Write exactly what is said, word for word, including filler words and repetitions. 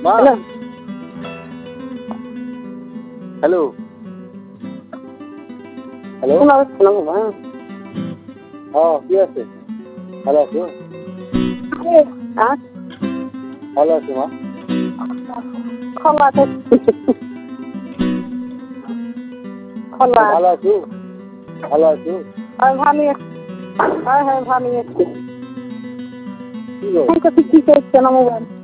মা hello hello হ্যাঁ কি আছে ভালো আছো ভালো আছো মা ভালো আছো ভালো আছো ভালো হ্যাঁ হ্যাঁ ভালো কি গো কি করছে না মোবাইল